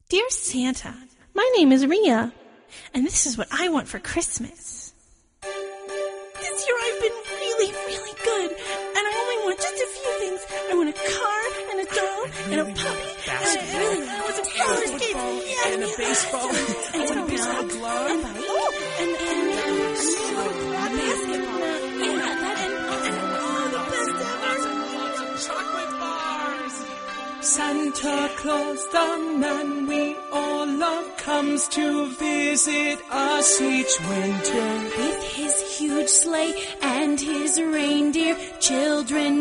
Dear Santa, my name is Rhea, and this is what I want for Christmas. This year I've been really, really good, and I only want just a few things. I want a car, and a doll, and a puppy, and I want some roller skates, and a baseball, and a baseball glove, and basketball, and the best ever. chocolate bars. Santa Claus, the man we all love, comes to visit us each winter. With his huge sleigh and his reindeer, children